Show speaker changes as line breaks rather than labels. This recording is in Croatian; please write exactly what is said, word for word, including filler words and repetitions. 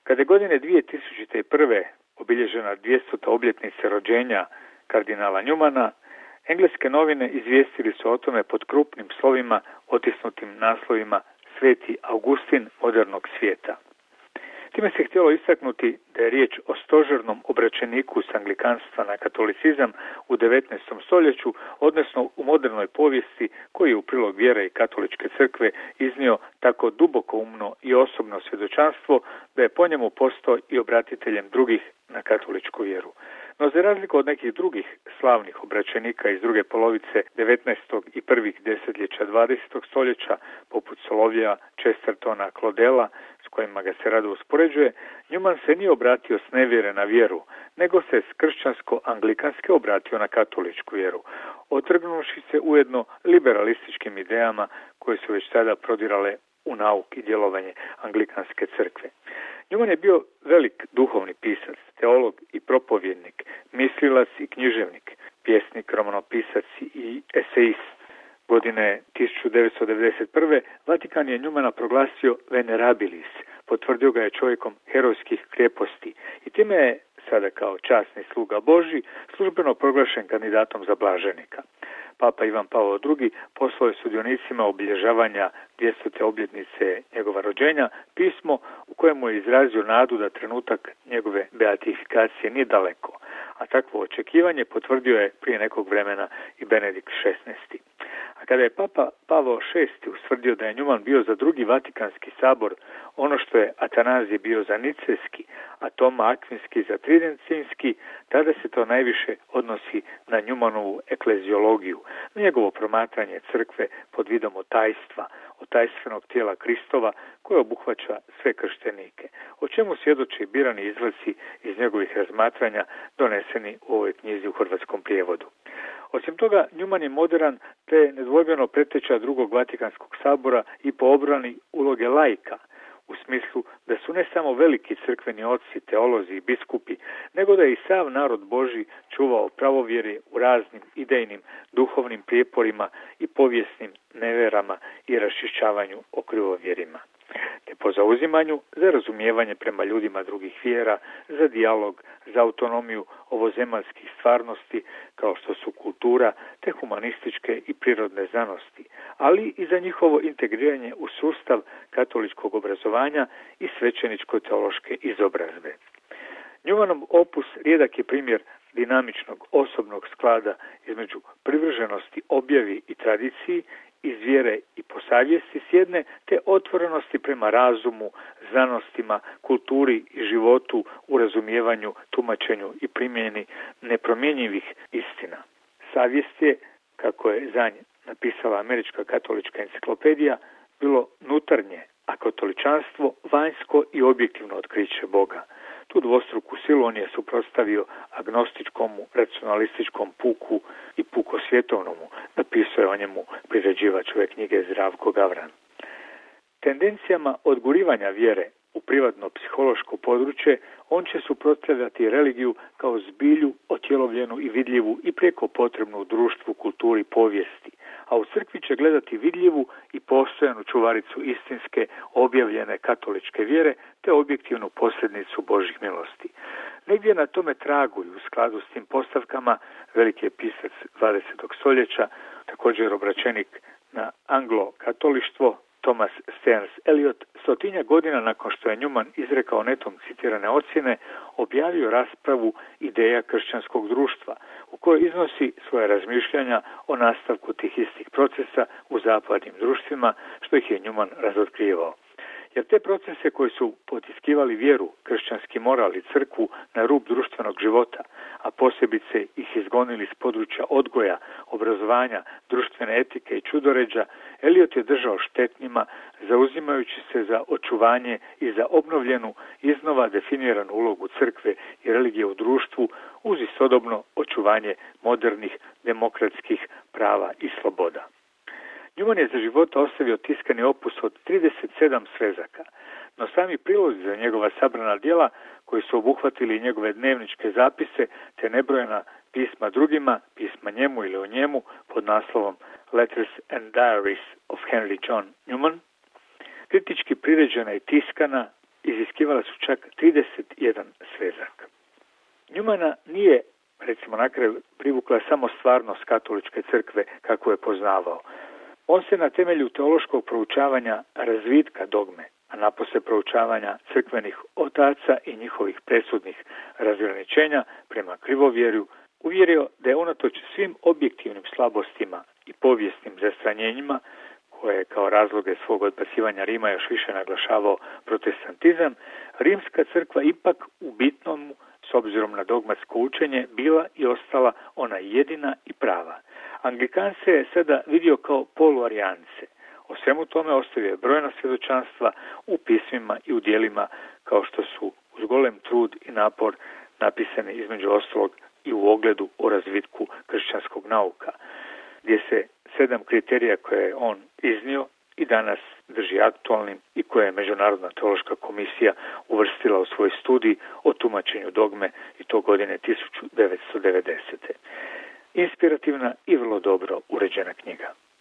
Kada je godine dvije tisuće prve. obilježena dvjestuta obljetnica rođenja kardinala Newmana, engleske novine izvijestili su o tome pod krupnim slovima otisnutim naslovima Sveti Augustin modernog svijeta. Time se htjelo istaknuti da je riječ o stožernom obraćeniku s anglikanstva na katolicizam u devetnaestom stoljeću, odnosno u modernoj povijesti koji je u prilog vjere i katoličke crkve iznio tako dubokoumno i osobno svjedočanstvo da je po njemu postao i obratiteljem drugih na katoličku vjeru. No za razliku od nekih drugih slavnih obraćenika iz druge polovice devetnaestog i prvih desetljeća dvadesetog stoljeća, poput Solovija, Chestertona, Claudela, s kojima ga se rado uspoređuje, Newman se nije obratio s nevjere na vjeru, nego se s kršćansko-anglikanske obratio na katoličku vjeru, otrgnuši se ujedno liberalističkim idejama koje su već tada prodirale u nauk i djelovanje anglikanske crkve. Newman je bio velik duhovni pisac, teolog i propovjednik, mislilac i književnik, pjesnik, romanopisac i esejist. Godine tisuću devetsto devedeset prve. Vatikan je Newmana proglasio venerabilis, potvrdio ga je čovjekom herojskih krijeposti i time je, sada kao časni sluga Božji, službeno proglašen kandidatom za blaženika. Papa Ivan Pavao drugi poslao je sudionicima obilježavanja dvjestute obljetnice njegova rođenja pismo u kojemu je izrazio nadu da trenutak njegove beatifikacije nije daleko, a takvo očekivanje potvrdio je prije nekog vremena i Benedikt šesnaesti. A kada je Papa Pavao šesti ustvrdio da je Newman bio za drugi Vatikanski sabor ono što je Atanazije bio za Nicejski, a Toma Akvinski za Tridencijski, tada se to najviše odnosi na Newmanovu ekleziologiju, na njegovo promatranje crkve pod vidom otajstva, otajstvenog tijela Kristova koje obuhvaća sve krštenike, o čemu svjedoče birani izvaci iz njegovih razmatranja doneseni u ovoj knjizi u hrvatskom prijevodu. Osim toga, Newman je moderan te nedvojbeno preteča drugog Vatikanskog sabora i po obrani uloge laika, u smislu da su ne samo veliki crkveni oci, teolozi i biskupi, nego da je i sav narod Božji čuvao pravovjerje u raznim idejnim, duhovnim prijeporima i povijesnim neverama i raščišćavanju o krivovjerima, te po zauzimanju za razumijevanje prema ljudima drugih vjera, za dijalog, za autonomiju ovozemaljskih stvarnosti kao što su kultura te humanističke i prirodne znanosti, ali i za njihovo integriranje u sustav katoličkog obrazovanja i svećeničko-teološke izobrazbe. Newmanov opus rijedak je primjer dinamičnog osobnog sklada između privrženosti objavi i tradiciji, iz vjere i po savjesti s jedne, te otvorenosti prema razumu, znanostima, kulturi i životu u razumijevanju, tumačenju i primjeni nepromjenjivih istina. Savjest je, kako je za nje napisala Američka katolička enciklopedija, bilo nutarnje, a katoličanstvo vanjsko i objektivno otkriće Boga. Tu dvostruku silu on je suprotstavio agnostičkomu, racionalističkom puku i pukosvjetovnomu, napisao je o njemu priređivač ove knjige Zdravko Gavran. Tendencijama odgurivanja vjere u privatno psihološko područje on će suprotstavljati religiju kao zbilju otjelovljenu i vidljivu i prijeko potrebnu u društvu, kulturi, povijesti, a u crkvi će gledati vidljivu i postojanu čuvaricu istinske, objavljene katoličke vjere te objektivnu posljednicu Božjih milosti. Negdje na tome tragu i u skladu s tim postavkama veliki je pisac dvadesetog stoljeća, također obraćenik na anglo-katolištvo, Thomas Stearns Eliot, stotinja godina nakon što je Newman izrekao netom citirane ocjene, objavio raspravu Ideja kršćanskog društva, u kojoj iznosi svoje razmišljanja o nastavku tih istih procesa u zapadnim društvima, što ih je Newman razotkrivao. Jer te procese koji su potiskivali vjeru, kršćanski moral i crkvu na rub društvenog života, a posebice ih izgonili s područja odgoja, obrazovanja, društvene etike i čudoređa, Eliot je držao štetnima, zauzimajući se za očuvanje i za obnovljenu, iznova definiranu ulogu crkve i religije u društvu, uz istodobno očuvanje modernih demokratskih prava i sloboda. Newman je za života ostavio tiskani opus od trideset sedam svezaka, no sami prilozi za njegova sabrana djela, koji su obuhvatili njegove dnevničke zapise te nebrojena pisma drugima, pisma njemu ili o njemu pod naslovom Letters and Diaries of Henry John Newman, kritički priređena i tiskana, iziskivala su čak trideset jedan svezak. Newmana nije, recimo na kraju, privukla samo stvarnost katoličke crkve kako je poznavao. On se na temelju teološkog proučavanja razvitka dogme, a napose proučavanja crkvenih otaca i njihovih presudnih razgraničenja prema krivovjerju, uvjerio da je unatoč svim objektivnim slabostima i povijesnim zastranjenjima, koje je kao razloge svog odbacivanja Rima još više naglašavao protestantizam, rimska crkva ipak u bitnom, s obzirom na dogmatsko učenje, bila i ostala ona jedina i prava. Anglikance je sada vidio kao poluarijance. O svemu tome ostavio je brojna svjedočanstva u pismima i u dijelima, kao što su uz golem trud i napor napisani između ostalog i u ogledu o razvitku kršćanskog nauka, gdje se sedam kriterija koje je on iznio i danas drži aktualnim i koje je Međunarodna teološka komisija uvrstila u svoj studij o tumačenju dogme i to godine tisuću devetsto devedesete. Inspirativna i vrlo dobro uređena knjiga.